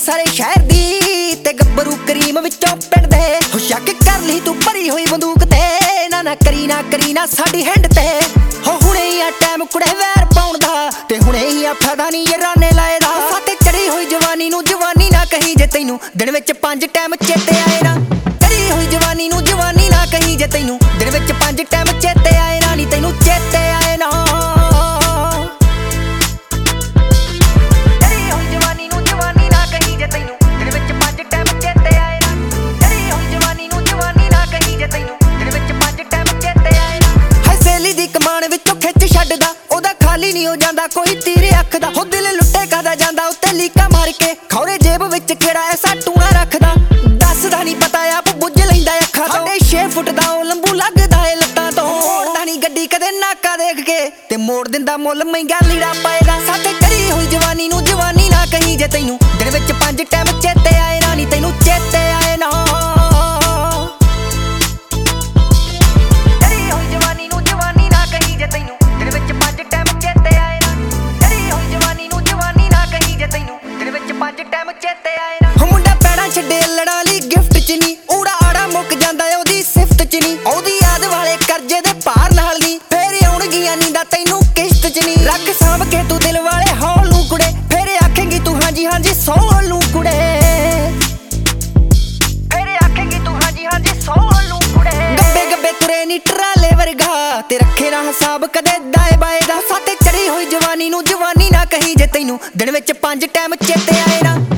सारे शहर दी ते गब्बरू करीम विचों पिंड दे हो शक कर ली तू भरी हुई बंदूक ते ना करी ना साडी हैंड ते हो हुणे ही आ टाइम कुड़े वैर पाउण दा ते हुणे ही आ फायदा नहीं ये राने लाए दा साथे चढ़ी हुई जवानी नू जवानी ना कहीं जे तैनू दिन विच 5 टाइम चेते आए ना चढ़ी हुई जवानी नू जवानी ना कहीं जे तैनू दिन विच 5 टाइम चेते आए ना नी तैनू चेते आए ना खाली नहीं हो जांदा कोई तीरे अख दा हो दिल लुटे कादा जांदा उत्ते लीका मार के खौरे जेब विच केड़ा ऐसा टूना रखदा दसदा नहीं पता आप बुझ लैंदा अखा तो 6 फुट दा ओ लंबू लगदा ए लत्तां तो मोड़दा नहीं गड्डी कदे नाका देख के ते मोड़ दिंदा मुल महंगा लीड़ा पाएदा साथे चढ़ी हुई जवानी नू जवानी ना कहीं जे तैनू दिन विच 5 टाइम चेते आए ना नी तैनू चेते आए ना छड्डे लड़ा ली गिफ्ट च नी ऊड़ा आड़ा मुक जांदा ओदी सिफ्त च नी ओदी याद वाले करजे दे पार नाल नी फेर आउणगियां नींदा तैनू किश्त च नी रख सांभ के तू दिल वाले हौल नू कुड़े फेर आखेंगी तू हांजी हांजी सोल नू कुड़े फेर आखेंगी तू हांजी हांजी सोल नू कुड़े गब्बे गब्बे तुरे नी ट्राले वर्गा ते रखे ना हिसाब कदे दाए बाए दा साथे चढ़ी हुई जवानी नू जवानी ना कहीं जे तैनू दिन विच 5 टाइम चेते आए ना